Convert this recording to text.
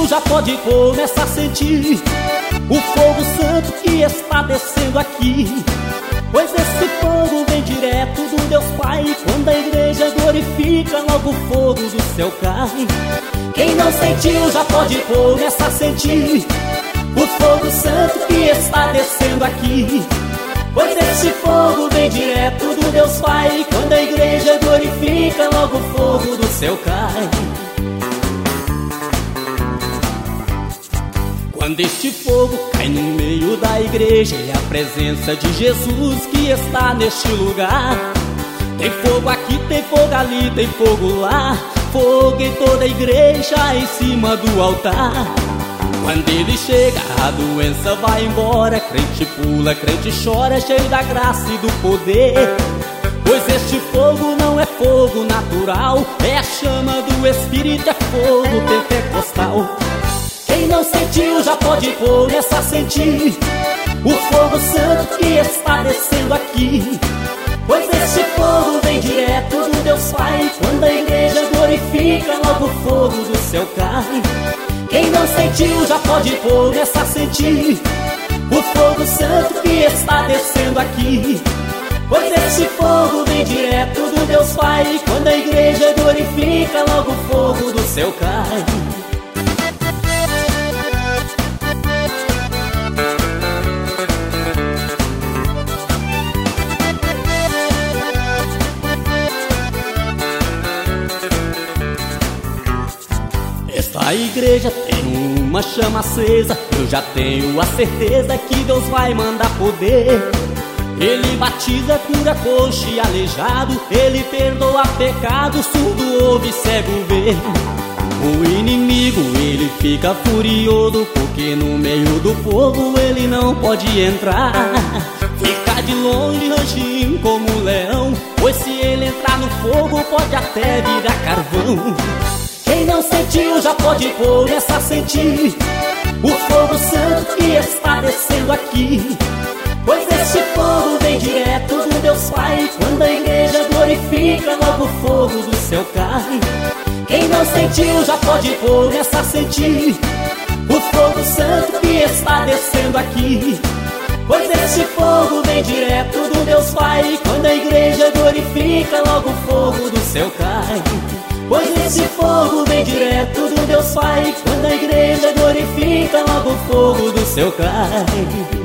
sentiu já pode começar a sentir o fogo santo que está descendo aqui. Pois esse fogo vem direto do Deus Pai. Quando a igreja glorifica, logo o fogo do céu cai. Quem não sentiu já pode começar a sentir o fogo santo que está descendo aqui. Pois esse fogo vem direto do Deus Pai. Quando a igreja glorifica, logo o fogo do céu cai. Quando este fogo cai no meio da igreja, é a presença de Jesus que está neste lugar. Tem fogo aqui, tem fogo ali, tem fogo lá. Fogo em toda a igreja, em cima do altar. Quando ele chega, a doença vai embora. Crente pula, crente chora, cheio da graça e do poder. Pois este fogo não é fogo natural, é a chama do Espírito, é fogo pentecostal. Quem não sentiu já pode começar a sentir o fogo santo que está descendo aqui. Pois esse fogo vem direto do Deus Pai. Quando a igreja glorifica, logo o fogo do céu cai. Quem não sentiu já pode começar a sentir o fogo santo que está descendo aqui. Pois esse fogo vem direto do Deus Pai. Quando a igreja glorifica, logo o fogo do céu cai. Esta igreja tem uma chama acesa. Eu já tenho a certeza que Deus vai mandar poder. Ele batiza, cura coxo e aleijado. Ele perdoa pecado, surdo ouve, cego vê. O inimigo, ele fica furioso, porque no meio do fogo ele não pode entrar. Fica de longe, ranginho como um leão, pois se ele entrar no fogo pode até virar carvão. Quem não sentiu já pode começar a sentir o fogo santo que está descendo aqui. Pois esse fogo vem direto do Deus Pai. Quando a igreja glorifica, logo o fogo do céu cai. Quem não sentiu já pode começar a sentir o fogo santo que está descendo aqui. Pois esse fogo vem direto do Deus Pai. Quando a igreja glorifica, logo o fogo do céu cai. Pois esse fogo vem direto do Deus Pai. Quando a igreja glorifica, logo o fogo do céu cai.